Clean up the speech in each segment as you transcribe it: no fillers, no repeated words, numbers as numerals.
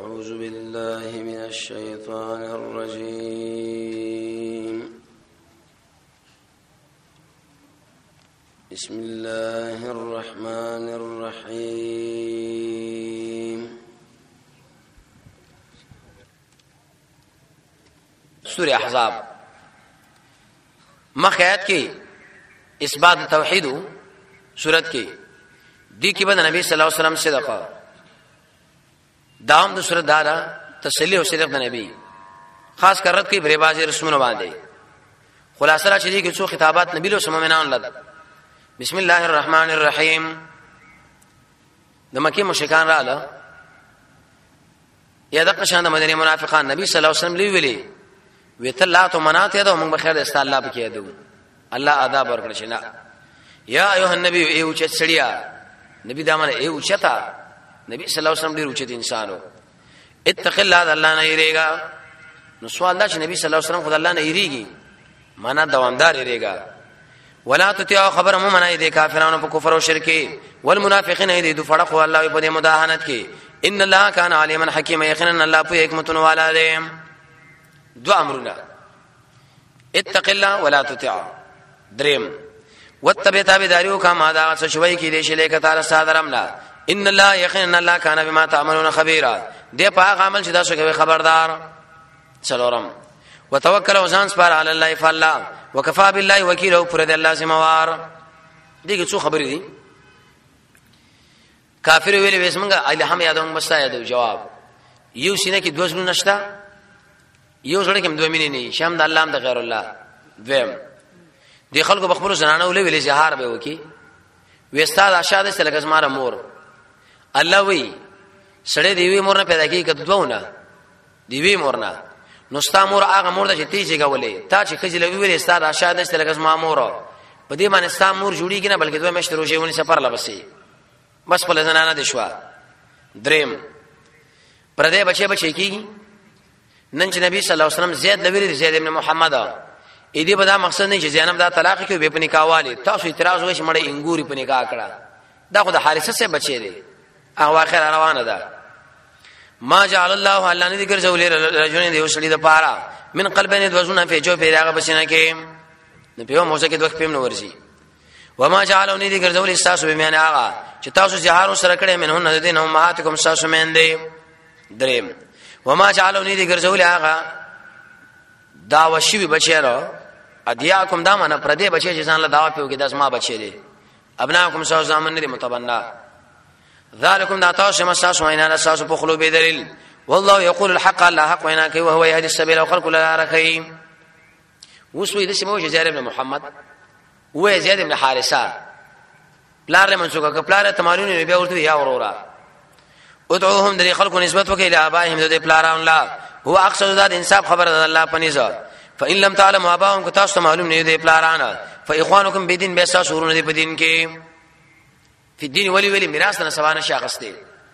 أعوذ بالله من الشيطان الرجيم بسم الله الرحمن الرحيم سورة احزاب مخیات کی اثبات توحید سورت کی دی کی بعد نبی صلی الله علیه وسلم صدقه داوم د سورت دارا تسلی او صدق د نبی خاص کرت کی بری بازی رسمونه باندې خلاصه را چدي کې څو خطابات نبی له سممنان لد بسم الله الرحمن الرحیم د مکی مشرکان رااله یا د قشان د مدینه منافقان نبی صلی الله علیه وسلم ویلي ویتلات و منات یادو موږ بخیر د است الله پکې یادو الله آداب ورکړي شنه یا ایه النبی ایو چې سړیا نبی دامن ایو چتا نبی صلی الله علیه وسلم ډیر اوچت انسانو اتق الله الله نه یریګا نو سوال دا چې نبی صلی الله علیه وسلم خدای الله نه یریږي معنا دوامدار یریګا ولا تطيعوا خبر مو منای دي کافرانو په کفر او شرک والمنافقین دي دو فرق الله په دې مداهنت کې ان الله کان علیما حکیما یقینا الله په حکمت والا دی دو امرنا اتق الله ولا تطيع دریم واتبع تابعداریو کما دا څه شوي کې دي چې لیک تعالی صادرمنا ان الله یقینا الله کان بما تعملون خبيرا دې په هغه عمل چې تاسو کوي خبردار څلورم وتوکل وزان سپار علی الله فالله وکفا بالله وکیل پر دې الله سموار دغه څو خبرې دي کافر ویلې وسمنګه الہم یادوم بس یادو جواب یو سینه کې دوه زړه نشتا یو زړه کې دوه مینې نه شام د الله هم د غیر الله دویم دي خلکو بخبرو زنانه ولې ویلې زهار به وکي وستاد اشاده سلګز مار مور الله وی سړې دیوی مور نه پیدا کی کده دوونه دیوی مور نه نو ستا مور هغه مور د چتی چې غولې تا چې خجل وی استاد اشاده سلګز ما مور په دې باندې ستا مور جوړیږي نه بلکې دوه مشترو شیونه سفر لبسي بس په زنانه د شوا دریم پردې بچي کیږي نن چې نبی صلی الله علیه وسلم زید لوی زید ابن محمد اې دې بدا مقصد نه چې زینب دا طلاق کې به په نکاح والی تاسو اعتراض وکړئ مړې انګوري په نکاح کړه دا خو د حارثه سره بچی دی هغه اخر روانه ده ما جعل الله الله نه ذکر زولې رجلین دی وسړي د پاره من قلبین دوزونه په جو پیراغه بسنه کې نه په موزه کې دوه پېم نو ورسي وما جعلوا نه ذکر زولې تاسو به معنی هغه چې تاسو جهارو سره کړه منه نه دین هم ماتکم تاسو مېندې دریم وما جعلوا نه ذکر زولې هغه دا وشي بچیرو ادیاکم دا معنا پر دې بچی چې ځان له داوا پیو کې داس ما بچی دي ابناکم سو زامن دې متبنا ذالکم دا تاسو ما تاسو وینا تاسو په خلو به دلیل والله یقول الحق الله حق وینا کوي او هو يهدي السبيل وخلق الارخي وسوي د سمو زید ابن محمد و زید ابن حارثه پلار له منسوکه پلار تمارون نه بیا ورته یا اورورا ادعوهم دې خلق نسبت وکي له ابائهم دې پلاران لا هو اقصد ذات انصاف خبر الله پنيزه فإن لم تعلموا آباءكم كتاستم معلوم نه دي پلارانا فإخوانكم بدين بيسا شورون دي بدين کې په دین ولی میراث نه سبانه شاغسته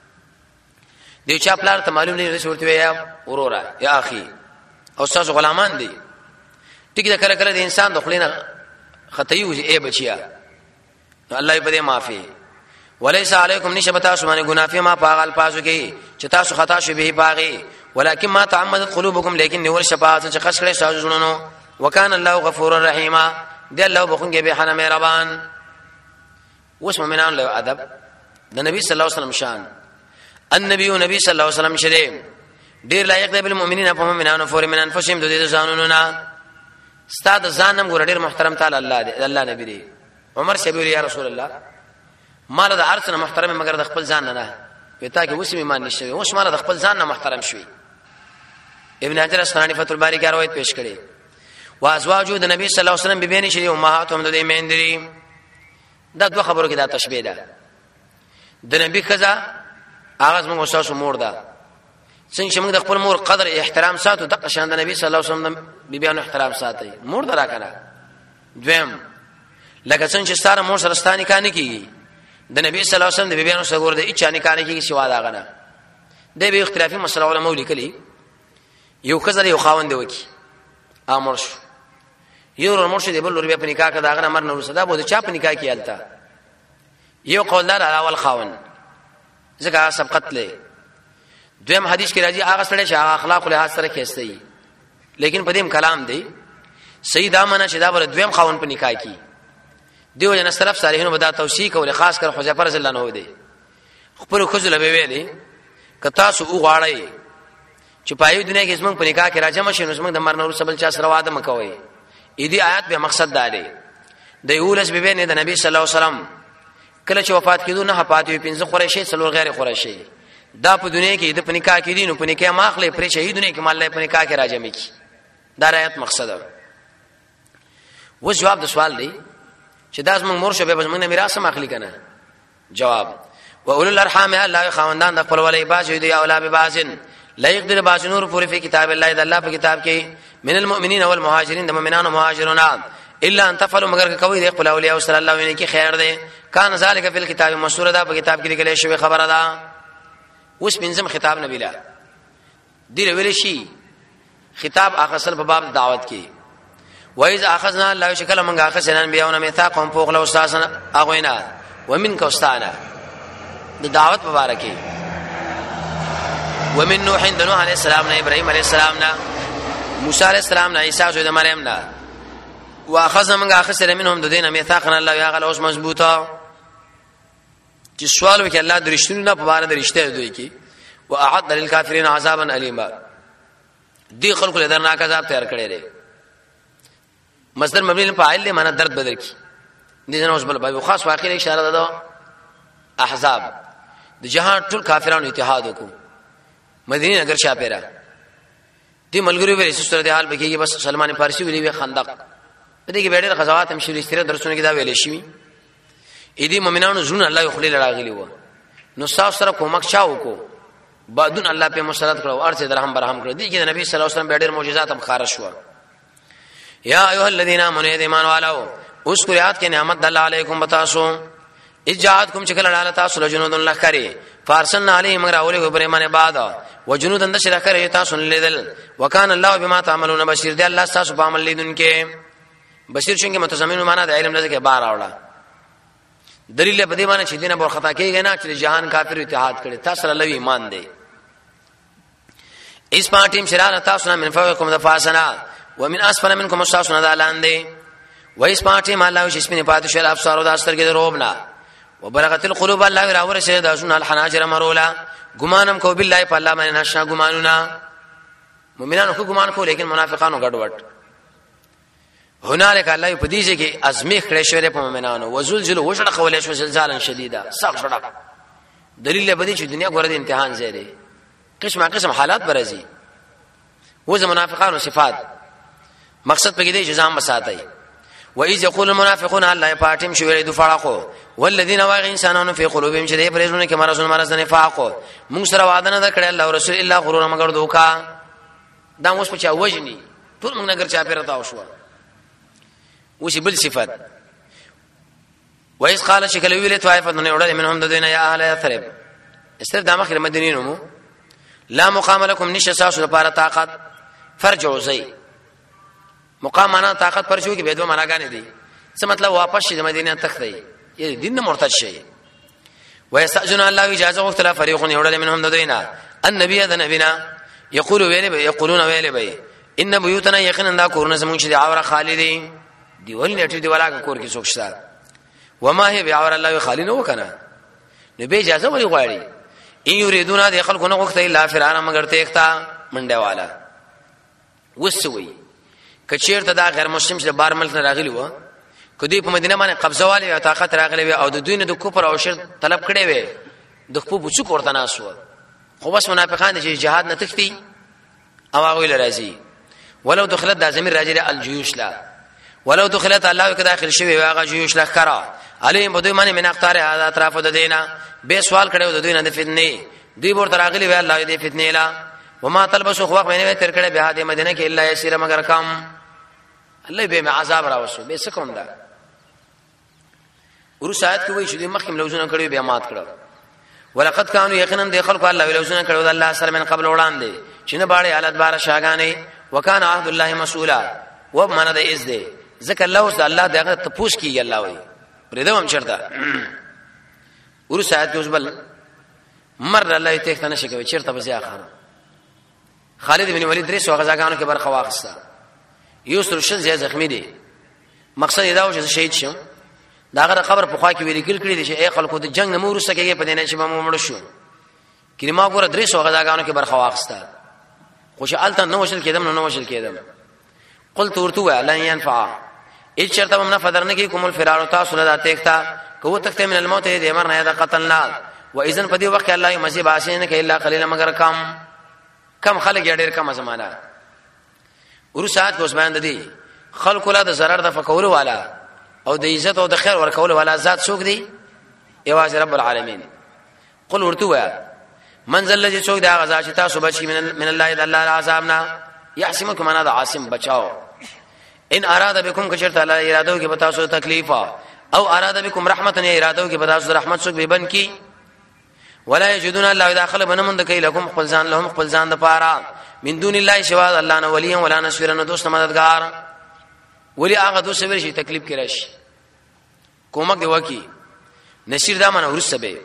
دی چې پلار ته معلوم نه ورته ویا ورورا یا اخي او تاسو غلامان دي ټیک دا کړه د انسان د خلینا خطایو ای بچیا الله دې معافي وليس عليكم نشبتا سمانه گنافه ما پاغل پاسو کې چې تاسو خطا شو به باغي ولكن ما تعمدت قلوبكم لیکن نور شفاعت چې خاص کړي سازونو وکانه الله غفور رحیم دی الله بخونګي به حنا مهربان وس مومنان له ادب د نبی صلی الله علیه وسلم شان النبي صلی الله علیه وسلم شری ډیر لایق دی بل مؤمنین په مومنانو فور من انفسهم د دې ځانونو نه استاد ځانم ګور ډیر محترم تعالی الله دی الله نبی دی عمر شبیر یا رسول الله مال د ارث نه محترم مگر د خپل ځان نه پتا کې وسم ایمان نشوي اوس مال د خپل ځان نه محترم شوی ابن حجر اسقلانی فتح الباری کې روایت پیش کړي وازواجو د نبی صلی الله علیه وسلم بيبين شي امهاتهم د ایمندري دا دوه خبرو کې دا تشبيه ده د نبی خزا اغاز موږ اساسو مور ده څنګه موږ د خپل مور قدر احترام ساتو د قشان د نبی صلی الله علیه وسلم بیبيانو احترام ساتي مور درا کنه دویم لکه څنګه چې ستاره مور سره ستاني کاني کیږي د نبی صلی الله علیه وسلم د بیبيانو سره ګور د اچاني کاني کیږي سوا دا غنه د به اختلافي مسله علماء لیکلي یو خزر یو خاوند وکي امر شو یو مرشد دی بل ور په نکاح کې دا غنه امر نور صدا بده چا په نکاح کې التا یو قولدار اول خاوند زګه سبقت له دویم حدیث کې راځي هغه سره چې هغه اخلاق له سره کېسته وي لیکن په دې کلام دی صحیح دا معنی چې دا ور دویم خاون په نکاح کې دیو جن سلف صالحینو بدا توصیه کول خاص کر حذیفه رضی الله عنه دی خپل خزل به ویلي کتا سو غواړی چې پایو دنیا کې زمونږ په نکاح کې راځم شنو زمونږ د مرنه ور سبل چا سره واده مکوي اې دې آیات به مقصد دی د یولس به نه د نبی صلی الله علیه وسلم کله چې وفات کېدو نه پاتې پنځه قریشي څلور غیر قریشي دا په دنیا کې د په نکاح کې دي نو په نکاح ماخله پرې شهیدونه کې مال له په نکاح کې راځم کی دا آیات مقصد ده و جواب د سوال دی چې دا زموږ مرشه به زموږ میراث ماخلی کنه جواب و اول الارحام الله خواندان د خپل ولې باز دی اولا به بازن لا يقدر باز نور پوری په کتاب الله د الله په کتاب کې من المؤمنین والمهاجرین د مؤمنانو مهاجرون الا ان تفعلوا مگر کوي د خپل اولیاء صلی الله علیه کې خیر دی کان ذالک فی الكتاب مسوره دا په کتاب کې لیکل شوی خبره ده اوس پنځم خطاب نبی لا دی ویل شي خطاب اخصل په باب دعوت کې وایز اخذنا الله شکل منګه اخذنا بیاونه میثاقهم فوق له استادنا اغوینا ومن کوستانا د دعوت مبارکي ومن نوح نوح علیہ السلام نه ابراهيم علیہ السلام نه موسی علیہ السلام نه عیسی او د مریم نه واخذنا منګه اخذنا منهم د دینه میثاقنا الله یا غل اوس مضبوطه چې سوال وکړي الله درشتونه نه په بار درشته دوی کی واعد للکافرین عذابا الیما دی خلق له درناک عذاب تیار کړي لري مصدر مبني په فاعل له معنا درد بدل کی دي جن اوس بل باب خاص واقعي اشاره ده احزاب د جهان ټول کافرانو اتحاد وکړو مدینه نګر شاپیرا دي ملګری ویل چې صورت حال بکیږي بس سلمان فارسی ویلی خندق دې کې ډېر غزوات هم شوي استره درسونه کې دا ویل شي اې دې مؤمنانو زونه الله خو له راغلی و نو صاف سره کومک چاو کو بعدون الله په مسلط کړو ارڅ درهم برهم کړو دي چې نبی صلی الله علیه وسلم ډېر معجزات هم خارج شو یا ایها الذین آمنوا ایمان والو اذکروا یاد کې نعمت الله علیکم بتاسو اجازتکم چکل لاله تاسو لجنود الله کرے فارسلنا علیهم غراوله وبرمان بعد وجنود اند شر کرے تاسو لیدل وکان الله بما تعملون بشیر دی الله تاسو په عمل لیدونکې بشیر څنګه متضمن معنا د علم لږه بار راوړه دلیل په دې باندې چې دینه بور خطا کیږي نه چې جهان کافر اتحاد کړي تاسو له ایمان دی اس پاتیم شرانه تاسو من فوقکم دفاسنا ومن اسفل منکم استاسنا دالاندې و اس پاتیم الله چې سپینه پاتې شل افسار او داستر کې دروبنا وبرغت القلوب الله راور شه داسون الحناجر مرولا ګمانم کو بالله په الله باندې نشنا ګمانونا مؤمنانو کو ګمان کو لیکن منافقانو ګډوډ هنالک الله په دې کې ازمیخ کړي شوی په مؤمنانو وزلزل وشړه قولې شو زلزال شدیدا سخت شړه دلیل به دې چې دنیا ګوره د امتحان ځای دی قسم حالات برزي و ز منافقانو صفات مقصد په دې چې ځان مساتای و اذ یقول المنافقون الله پاتم شو ویل دفاقو والذین واغ انسانانو فی قلوبهم شدید پرېزونه کې مرض نفاقو موږ سره وعده نه کړل الله رسول الله غرور مگر دوکا دا اوس په چا وجني ټول موږ نګر چا پیرتا وشو وشي بل صفات وایس قال شکل ویل طائفه نه وړل منهم ددین یا اهل یثرب استر دماغ مدینینو مو لا مقام لكم نشساس لپاره طاقت فرجو زي مقام معنا طاقت پرشو کې به دوه معناګانې دي څه مطلب واپس شي د مدینه تختی یعنی دین مرتد شي ويستاذن الله اجازه وختلا فريق يورل منهم ددینا النبي ذا نبينا يقولون ويل ان بيوتنا يقينا دا کورونه زمون چې عوره خالدي دی ول نیټ دی ولا کور کې سوکشتا وما هي بعور الله خالد نو کنه نبی اجازه ولي غواړي ان يريدون د خلقونه وخت الا فرعون مگر تهتا منډه والا وسوي کچیر ته دا غیر مسلم چې بار ملک نه راغلی و کدی په مدینه باندې قبضه والی او طاقت راغلی او د دوی نه د کوپر او شر طلب کړي وي د خپل بچو کوړه ناسو خو بس منافقان چې جهاد نه تختی او هغه ویل راځي ولو دخلت د زمير راجل الجيوش لا ولو دخلت الله کې داخل شوی هغه جيوش لا کرا عليهم بدوی باندې من اختار هذا اطراف د دینه به سوال کړي د دوی نه د فتنه دوی ورته راغلی وی الله دې فتنه لا وما تلبسوا خو باندې تر کړي به د مدینه کې الا يسير مگر کم الله به عذاب راوسو به سکم دا ورسات کې وای چې د مخکم لوزونه کړي به مات کړه ولقد كانوا يقينا د خلق الله لوزونه کړي د الله سره من قبل وړاندې چې نه باړې حالت بار شاګانې وکانه عهد الله مسؤولا و من د از دې ذکر الله اوس الله دغه تپوس کی الله وای پرې دوم چرته ورسات کې اوس بل مر الله تخته نشي کوي چیرته به ځاخر خالد بن ولید درې سو غزاګانو کې برخه واخسته یوسر شل زخمی دي مقصد دا و چې شهید شم داغه قبر په خوا کې ویل کړی دي چې اي خلکو د جنگ نمور سکهږي په دینه چې به مړ شو کلمه ګوره درې سو غزاګانو کې برخه واخسته خوش الته نو وشل کېدم نو وشل کېدم قلت ورتو لن ينفع اذ شرط من فدرن کې کوم الفرار تاسو له تکتا کو تکته من الموت دې امر نه دا قتلنا واذن په دې وخت الله یمسیب اسین کې الا قليلا مگر کم خلک ډېر کم زمانہ ورسات کوس باندې دي خلق لا د zarar د فکول والا او د عزت او د خیر ورکول والا ذات څوک دی یواز رب العالمین قل ورتو منزل الذي څوک دا غزا چې تاسو بچی من الله د الله عذابنا يحسمكم انا د عاصم بچاو ان اراد بكم کچرت الله ارادو کې بتاسو تکلیفا او اراد بكم رحمتا ارادو کې بتاسو رحمت څوک به بن کی ولا يجدون الله داخل بنمند کوي لكم خپلزان لهم خپلزان د پاره من دون الله شوا الله نه ولي ولا نصير نه دوست مددگار ولی هغه دوست ورشي تکلیف کې راشي کومک دی وکی نصير دا منه ورسبه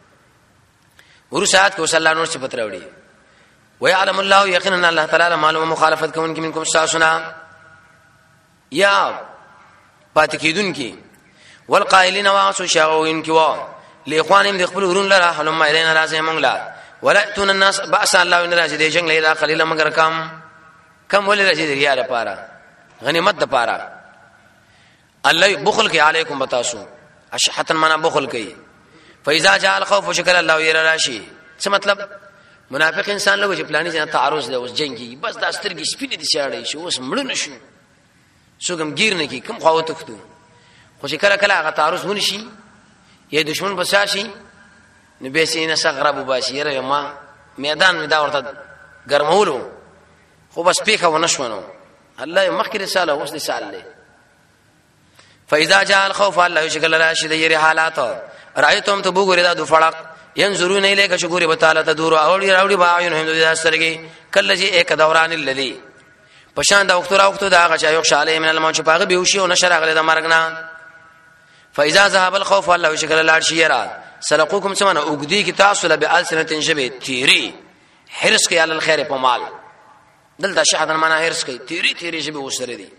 ورسات کو صلی الله نور صفات راوړي ويعلم الله يقينا الله تعالی معلومه مخالفت کوونکی منکم ساسنا یا پاتکیدون کی والقائلین واسو شاوین کی وا لاخوانهم دخل ورون لرا حلم الین رازه منغلا ولاتون الناس باس الله ان راځي د جنگ لیدا قلیل مگر کم ولې راځي د ریا لپاره غنیمت د پاره الله بخل کی علیکم بتاسو اشحتن معنا بخل کی فاذا جاء الخوف شکر الله ير راشي څه مطلب منافق انسان له چې پلاني ځنه تعرض له اوس جنگي بس د استرګي سپینې دي شاړې شو اوس مړ نشو څوګم گیر نه کی کم خواو تختو خو چې کله کله هغه تعرض ونشي یا دشمن بساشي نو به سینه سغرب باشي ر ما میدان می دا ورته ګرمولو خو بس پیخه ونشونو الله مخکې رساله اوس رساله فاذا جاء الخوف الله يشغل راشد يري حالات رايتم تبوغ ردا دو فلق ينظرون اليك شغور بتعالى تدور اوړي راوړي باعينهم د سترګي کله چې ایک دوران الذي پشان دا وخت دا غچا یو شاله من الموت پاغه بيوشي او نشر غله د مرغنا فاذا ذهب الخوف الله يشغل الاشيرا سلقوكم سمنا اوګدي کی تاسو له بالسنه شبه تیری حرص کی علی الخير په مال دلته شهادت معنا حرص کی تیری شبه وسره دي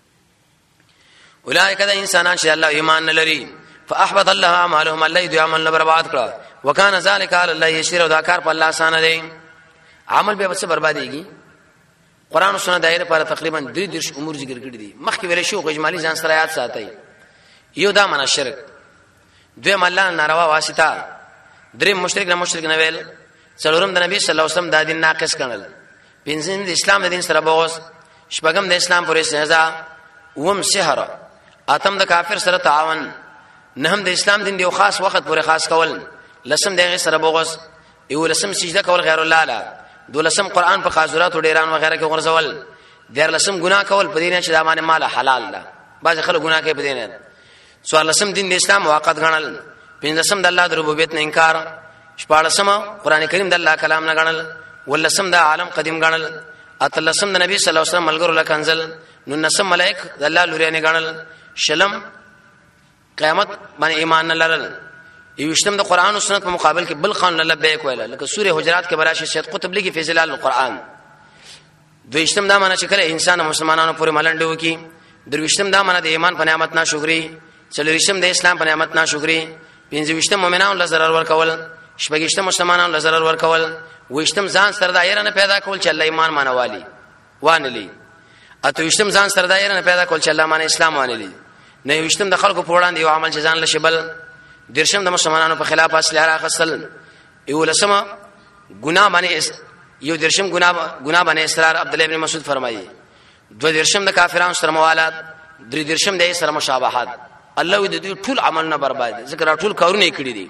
اولئک د انسانان چې الله ایمان لري فاحبط الله اعمالهم الله دې عمل برباد کړ وکانه ذلک علی الله یسیر او دا کار په الله آسان دی عمل به څه برباديږي قران او سنت دایره پر تقریبا 3 امور ذکر کړی دي مخکې ویل شو اجمالی ځان سره یاد ساتي یو دا معنا شرک دوی الله ناروا واسطه درې مشرک نه ویل څلورم د نبی صلی الله علیه وسلم د دین ناقص کړل پنځم د اسلام د دین سره بغوس شپږم د اسلام پرې سزا وم سحر اتم د کافر سره تعاون نهم د اسلام دین دی خاص وخت پورې خاص کول لسم دغه سره بغوس یو لسم سجده کول غیر الله لا دولسم قران په خاصورات او ډیران وغیرہ کې غرزول دیر لسم ګناه کول په دینه چې د امانه مال حلال ده بعض خلک ګناه کوي په دینه سوال لسم دین د اسلام واقعات غنل پنځم د الله د ربوبیت نه انکار شپږم قران کریم د الله کلام نه غنل ولسم د عالم قدیم غنل اتلسم د نبی صلی الله علیه وسلم ملګرو لکنزل نو نسم ملائک د الله لوري نه غنل شلم قیامت باندې ایمان نه لرل یوشتم د قران او سنت په مقابل کې بل قانون لبیک ویل لکه سوره حجرات کې براشي سید قطب لګي فی ظلال القران دویشتم دا معنی چې کله انسان مسلمانانو پورې ملنډو کی درویشتم دا معنی د ایمان په نعمت ناشکری څلورشتم د اسلام په نعمت ناشکری پنځوشتم مؤمنانو له zarar ورکول شپږشتم مسلمانانو له zarar ورکول وشتم ځان سره دایره نه پیدا کول چې الله ایمان مانوالي وانلی اتوشتم ځان سره دایره نه پیدا کول چې الله مان اسلام وانلی نه وشتم د خلکو په وړاندې یو عمل چې ځان له شبل درشم د مسلمانانو په خلاف اصله راخصل یو لسمه ګناه باندې یو درشم ګناه باندې اصرار عبد الله ابن مسعود فرمایي دو درشم د کافرانو سره موالات درې درشم د سره مشابهت الله دې ټول عمل نه برباد ذکر ټول کارونه کړی دي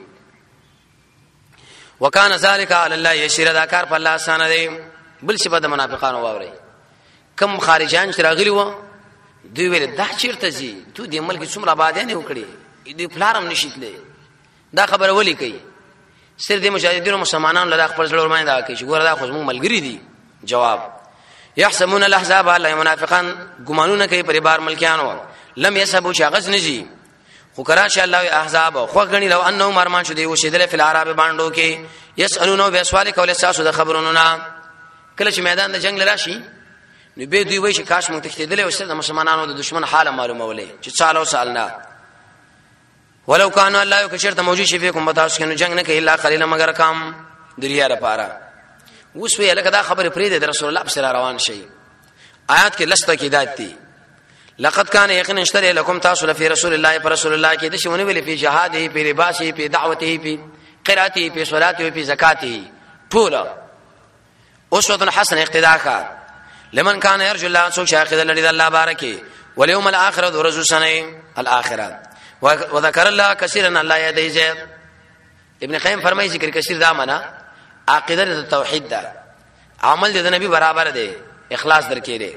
وکانه ذالک علی الله یشیر دا کار په الله آسان دی بل څه د منافقانو واوري کم خارجان چې راغلی و دوی ویل دا چیرته زی تو دې ملک څومره آباد نه وکړي دې پلارم نشیتلې دا خبره ولي کوي سر دې مجاهدینو مسلمانانو له خپل ځلور باندې دا کوي چې ګوره دا خو موږ ملګری دي جواب يحسبون الاحزاب الله منافقان ګمانونه کوي پر بار ملکانو لم يسبوا شغز نجي خو کرا چې الله احزاب خو غني لو انه مرمان شو دی وشیدل فل عرب باندې کې يسالونو به سوال کول تاسو د خبرونو نه کله چې میدان د جنگ لراشي نو به دوی وایي چې کاش مونږ تختیدل او ستاسو د مسلمانانو د دشمن حال معلومه ولې چې څالو سالنا ولو كانوا الله یو کشرته موجود شي فیکم بتاس کنه جنگ نه کوي الا قليلا مگر کم دریا لپاره اوس وی لکه دا خبر پرې د رسول الله سره روان شي آیات کې لسته کې داتي لقد كان يقين اشتري لكم تاسو لفي رسول الله پر رسول الله کې د شونه ویلي په جهاده په لباسه په دعوته په قراءته په صلاته په زکاته ټول اسوه حسنه اقتداء کا لمن كان يرجو الله سو شاهد الذي الله بارکه واليوم الاخر ورزو سنه الاخره وذكر الله كثيرا الله يدي زيد ابن قیم فرمایي ذکر کثیر دا معنا عقیده د توحید دا عمل د نبی برابر دی اخلاص درکې دی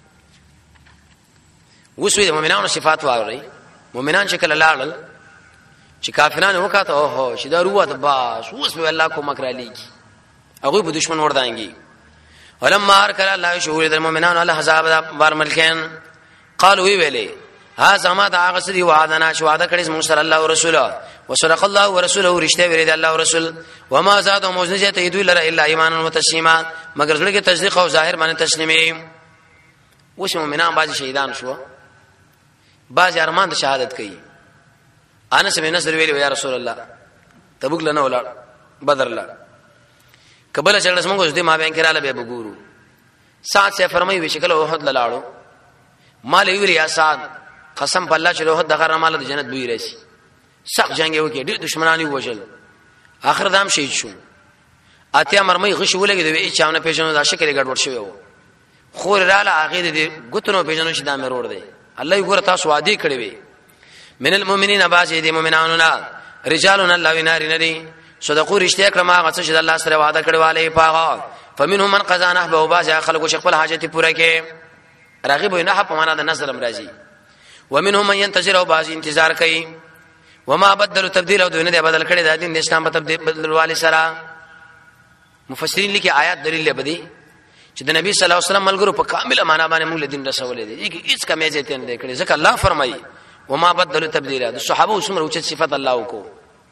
وسوی د مؤمنانو صفات واوري مؤمنان شکل لاړل چې کافرانو وکاته اوه چې دا روه د باس وسوی الله کو مکر علیږي هغه په دشمن وردانګي ولما ارکل الله شهود المؤمنان الله حزاب بار ملکین قالوا ویلي هذا ما دعا غسدي وعدنا شو وعده کړي موږ سره الله او رسوله وصدق الله ورسوله رشته ورید الله او رسول وما زاد موجنه ته يدل الا ایمان وتسلیما مگر زړه کې تصدیق او ظاهر باندې تسلیمي وش مؤمنان باج شهیدان شو باج ارمان د شهادت کوي انس بن نصر ویلی یا رسول الله تبوک لنه ولا بدر لا قبل چړس موږ دې ما بین کړه به وګورو سات سے فرمایي وشکل احد لاړو مال ویلی یا سات قسم په الله چې له د غره مال د جنت بوی راشي سخت جنگ یو کې ډېر دشمنانی وژل اخر دام شهید شو اته مرمۍ غش ولګي دی چې اونه پیژنو دا شکل ګډوډ شوی و خور رااله هغه دې ګوتنو پیژنو چې دا مې روړ دی الله یې ګور تاسو وادي کړی وي من المؤمنین باج دې مؤمنانو نه رجالون الله وینار ندي صدقو رښتیا کړه ما غڅ چې الله سره وعده کړی والے پاغه فمنهم من قضا نحبه وباج خلق خپل حاجت پوره کې راغب نه په معنا د نظر امراضي ومنهم من ينتظر او باز انتظار کوي وما بدلوا تبديل او دونه دې بدل کړي د دین د اسلام په تبديل بدل والي سره مفسرین لیکي آیات دلیل بدی چې د نبی صلی الله علیه وسلم ملګرو په کامل معنا باندې موږ دین رسول دي هیڅ کمی ځته نه کړي ځکه الله فرمایي وما بدلوا تبديلا د صحابه او څومره اوچت صفات الله کو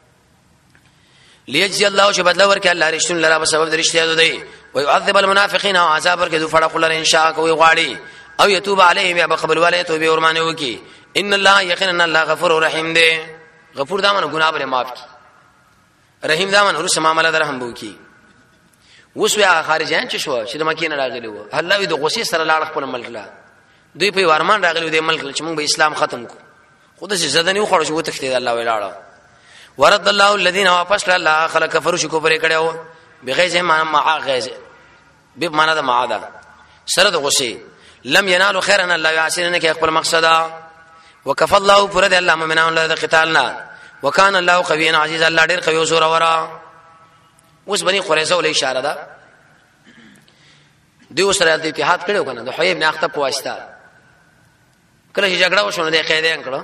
ليجزي الله چې بدل ورکړي الله رښتون لرا په سبب د رښتیا دوی ويعذب المنافقين او عذاب ورکړي دو فړه خلل ان شاء کوي غواړي او يتوب عليهم يا بقبل والے توبه ورمانه وکي ان الله يقينا الله غفور رحيم دي غفور دامن ګناه بر معاف کی رحیم دامن ورس معاملات رحم بو کی وسو یا خارجان چې شو چې د مکه نه راغلی وو الله دې غوسی سره لاړ خپل ملک لا دوی په ورمان راغلی دې ملک چې موږ به اسلام ختم کو خود چې زدنی خو شو تختید الله ولاړه ورد الله الذين واپس الله خلق کفر شو کفر کړو بغیر ما غیظ به معنا د معاده سره د غوسی لم ينالوا خيرا الله يعسرن کې خپل مقصد وكفى الله فرد الله مؤمنان له قتالنا وكان الله قويا عزيزا الله ډېر قوي زور ورا اوس بني قريظه ولې اشاره ده دوی سره د اتحاد کړو کنه د حبیب نه اخته پوښتنه کله چې جګړه وشونه د قیدین کړو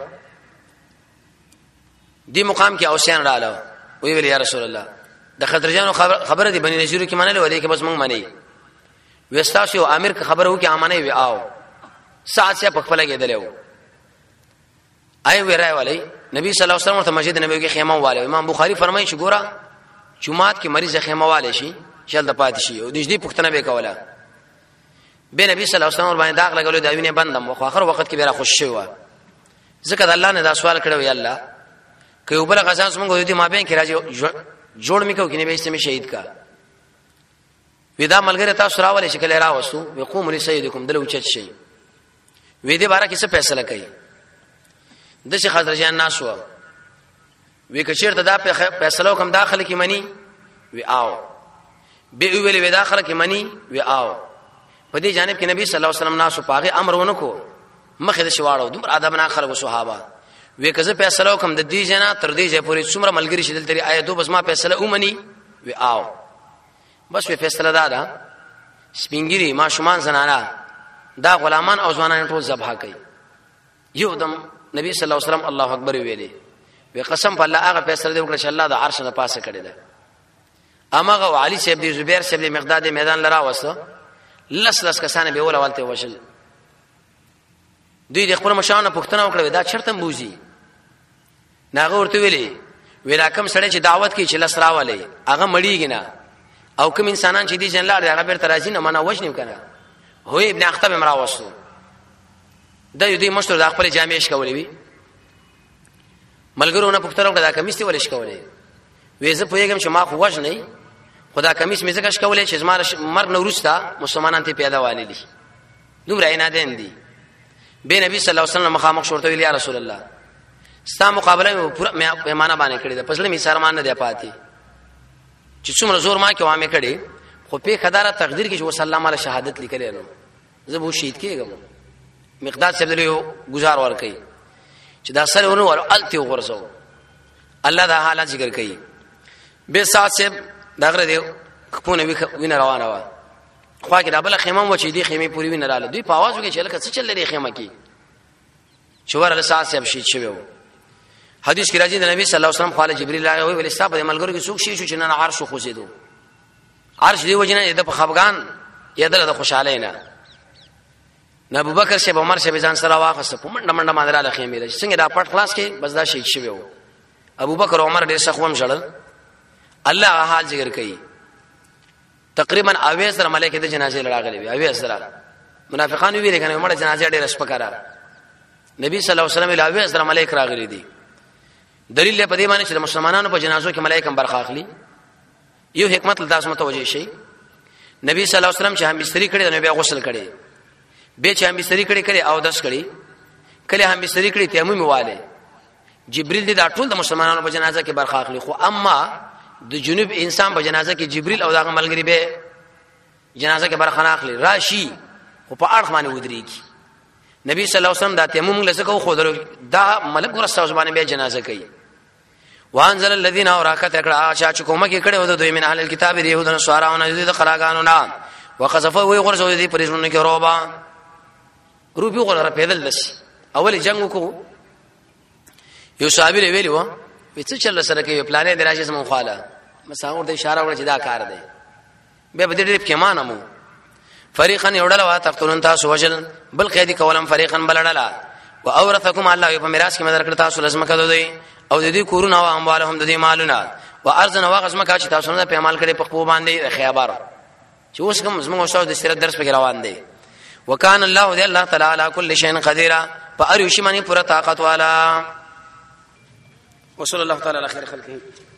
دی مقام کې اوسیان رااله وی ویل یا رسول الله د خضرجانو خبره دی بني نذیر کې منل ولې کې بس موږ منی وستاسو امیر که خبره وکي امانه وی آو ساعت سے په خپل کې دلو آی وی راي والی نبی صلی الله علیه وسلم ته مسجد نبوي کې خیمه والے امام بخاری فرمایي چې ګوره جمعات کې مریض خیمه والے شي شل د پات شي او د دې پښتنه به کوله به نبی صلی الله علیه وسلم باندې داغ لګولو دا وینه بندم خو اخر وخت کې به را خوش شي و ځکه الله نه دا سوال کړو یا الله که یو بل غزان څنګه دې ما بین کې راځي جوړ میکو کې نه به اسمه شهید کا ودا ملګری تاسو راولې شکل راوستو وقوم لسیدکم دلو چت شي وې دې بارا کې څه فیصله کوي د شي خضرجان ناسو وې کچیر ته دا فیصله کوم داخله کې منی وی آو به ویلې وې داخله کې منی وی آو په دې جانب کې نبی صلی الله علیه وسلم ناسو پاغه امر ونکو مخه د شواړو دومره ادب نه خلکو صحابه وې کزه فیصله کوم د دې جنا تر دې ځې پوری څومره ملګری شیدل تری آیتو بس ما فیصله ومني وی آو بس په فیصله دادا سپینګری ما شومان زنانا دا غلامان او ځوانان ټول ذبح کوي یو دم نبی صلی الله علیه وسلم الله اکبر ویلي وی قسم په الله هغه فیصله وکړه چې الله د عرش نه پاسه کړی ده اماغه علي صاحب دی زبیر صاحب دی مقداد میدان لرا وسه لس کسانه به ولا ولته وشل دوی د خپل مشاونه پښتنه وکړه دا چرته بوزي ناغه ورته ویلا کم سړی چې دعوت کوي چې لسرا والے هغه مړیږي نه او کوم انسانان چې دي جن لاړ هغه بیرته راځي نه معنا وښنیم کنه هو ابن اخطب امرا وسو د دې مشتر د خپل جامعې شکولې وی ملګرونه پختره دا کمیس ته ولې شکولې وې زه پوهیږم چې ما خو وښ نه خدا کمیس مې زکه شکولې چې زما مرګ نو ورستا مسلمانان ته پیدا والي دي دومره نه دین دي به نبی صلی الله علیه وسلم مخامخ شورته ویل یا رسول الله ستا مقابله پورا پیمانه باندې کړی د پسله می سرمان نه دی پاتې چې څومره زور ما کې وامه کړي خو په خداره تقدیر کې چې وسلام علی شهادت لیکلی نو زه به شهید کېږم مقداد صاحب له گزار ور کوي چې دا سره ورو ور التی وغورځو الله دا حالات ذکر کوي به سات صاحب دغه دی خپونه وینه روانه و خو کې دا بل خیمه و چې دی خیمه پوری وینه رااله دوی په आवाज وکړي چې لکه څه چل لري خیمه کې چور له سات صاحب شهید شوی حدیث کې راځي د نبی صلی الله علیه وسلم خاله جبرئیل راغی ویل استاب د ملګرو کې څوک شي چې نن عرش خوځیدو عرش دی وجنه د خفغان یدل د خوشاله نه ابو بکر شه عمر شه ځان سره واخص په منډه منډه باندې رااله خیمه څنګه دا پټ خلاص کې بس دا شهید شوی وو ابو بکر او عمر ډېر سخوم جړل الله حال ذکر کوي تقریبا اویس سره ملائکه د جنازې لړاغلي وي اویس سره منافقان ویل کنه عمر جنازې ډېر شپکاره نبی صلی الله علیه وسلم له اویس سره ملائکه راغلي دي دلیل په دې باندې چې مسلمانانو په جنازو کې ملائکه برخه اخلي یو حکمت لداس متوجه شي نبی صلی الله علیه وسلم چې هم بستری کړي نو بیا غسل کړي به چې هم بستری کړي او داس کړي کله هم بستری کړي تیمم واله جبرئیل دې دا ټول د مسلمانانو په جنازه کې برخه اخلي خو اما د جنوب انسان په جنازه کې جبرئیل او دغه ملګری به جنازه کې برخه نه اخلي راشي خو په اړه باندې ودرېږي نبی صلی الله علیه وسلم دا تیمم لسکو خو دا ملک ورسته ځبانه به جنازه کوي وانزل الذين اوراکت کړه چې کومه کې کړه ود دوی من اهل الكتاب يهودن سوارونه دي د قراغانو نه وقذف وي غرزو دي پرېښونه کې روبا روبي غره پیدل لس اول جنگ کو یو صحابي ویلی و چې چل سره کې پلانې دراشي سم خاله مساور د اشاره ور چې دا کار دی به بده دې کې مانمو فريقا يودل وا تقتلون تاسو وجل بل قید کولم فريقا بلدلا واورثكم الله په میراث کې مدر کړ تاسو لازم کړو دی او د دې کورونه او اموالهم د دې مالونه وارزن واغزم کا چې تاسو نه په عمل کړي په خو باندې خیبر چې اوس کوم زموږ استاد د سیرت درس په روان دی وکان الله ذی الله تعالی علی کل شیء قدیر فاریو شی منی پر طاقت والا وصلی الله تعالی علی خیر خلقه